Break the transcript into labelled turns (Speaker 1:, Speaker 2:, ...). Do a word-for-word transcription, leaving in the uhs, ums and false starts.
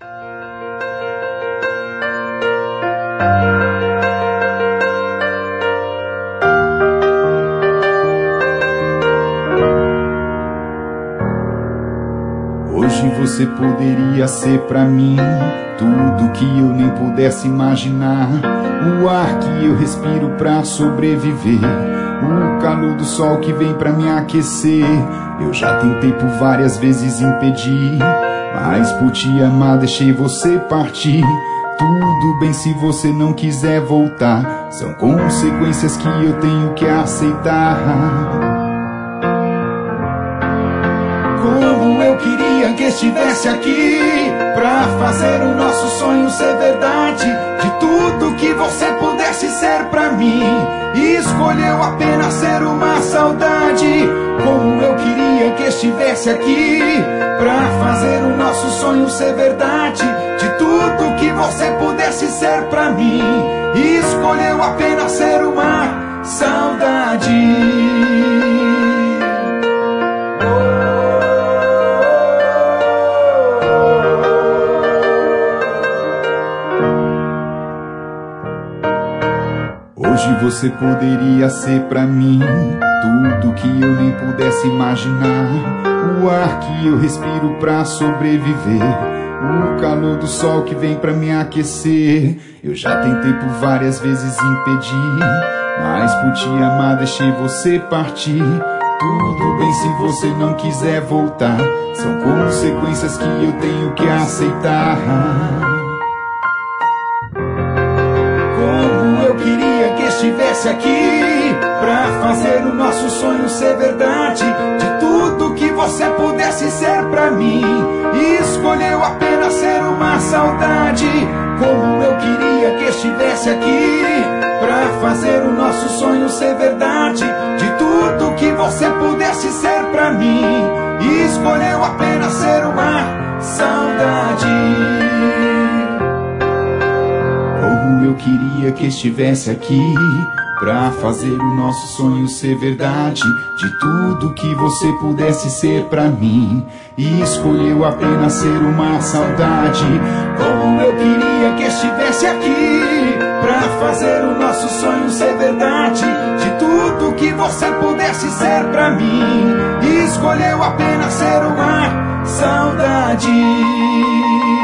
Speaker 1: Hoje você poderia ser pra mim tudo que eu nem pudesse imaginar. O ar que eu respiro pra sobreviver, o calor do sol que vem pra me aquecer. Eu já tentei por várias vezes impedir, mas por te amar deixei você partir. Tudo bem se você não quiser voltar, são consequências que eu tenho que aceitar. Como eu queria que estivesse aqui pra fazer o nosso sonho ser verdade. De tudo que você pudesse ser pra mim, e escolheu apenas ser uma saudade. Como eu queria que estivesse aqui pra fazer o nosso sonho ser verdade. De tudo que você pudesse ser pra mim, e escolheu apenas ser uma saudade. Hoje você poderia ser pra mim tudo que eu nem pudesse imaginar. O ar que eu respiro pra sobreviver, o calor do sol que vem pra me aquecer. Eu já tentei por várias vezes impedir, mas por te amar deixei você partir. Tudo bem se você não quiser voltar, são consequências que eu tenho que aceitar. Estivesse aqui pra fazer o nosso sonho ser verdade. De tudo que você pudesse ser pra mim, e escolheu apenas ser uma saudade. Como eu queria que estivesse aqui pra fazer o nosso sonho ser verdade. De tudo que você pudesse ser pra mim, e escolheu apenas ser uma saudade. Como eu queria que estivesse aqui pra fazer o nosso sonho ser verdade. De tudo que você pudesse ser pra mim, e escolheu apenas ser uma saudade. Como eu queria que estivesse aqui pra fazer o nosso sonho ser verdade. De tudo que você pudesse ser pra mim, e escolheu apenas ser uma saudade.